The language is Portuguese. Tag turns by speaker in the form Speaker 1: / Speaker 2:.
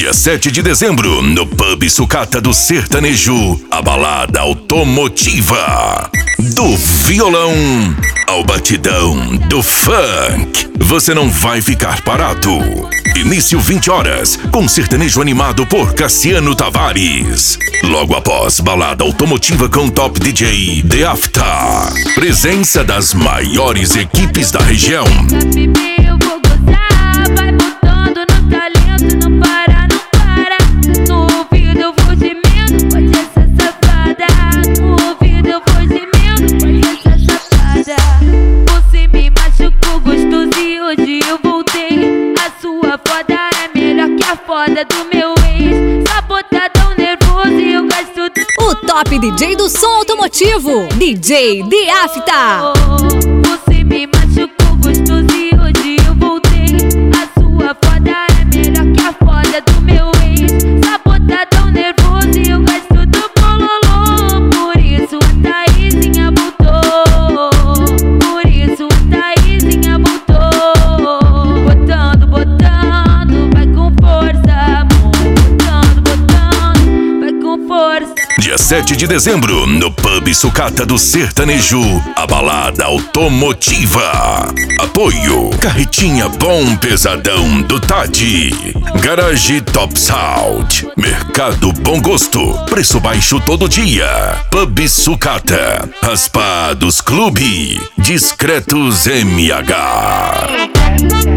Speaker 1: Dia 7 de dezembro, no Pub Sucata do Sertanejo, a balada automotiva. Do violão ao batidão do funk, você não vai ficar parado. Início 20 horas, com sertanejo animado por Cassiano Tavares. Logo após, balada automotiva com Top DJ The After. Presença das maiores equipes da região.
Speaker 2: Eu vou gozar, vai botando no talento, não para, não para. No ouvido eu vou gemendo, pode essa safada. No ouvido eu vou gemendo, pode essa safada. Você me machucou gostoso e hoje eu voltei. A sua foda é melhor que a foda do meu ex. Sabotadão nervoso e eu gasto do...
Speaker 3: O top DJ do som automotivo, DJ The After.
Speaker 2: Você me machucou gostoso e hoje eu voltei. A sua foda é melhor que a foda do meu ex. Sabotadão nervoso e eu gasto do bololô. Por isso a Thaisinha voltou. Por isso a Thaisinha voltou. Botando, botando, vai com força, amor. Botando, botando, vai com força.
Speaker 1: Dia 7 de dezembro, no Pub Sucata do Sertanejo, a balada automotiva. Apoio: Carretinha Bom Pesadão do Tadi, Garage Top Sound, Mercado Bom Gosto, preço baixo todo dia. Pub Sucata, Raspados Clube, Discretos MH.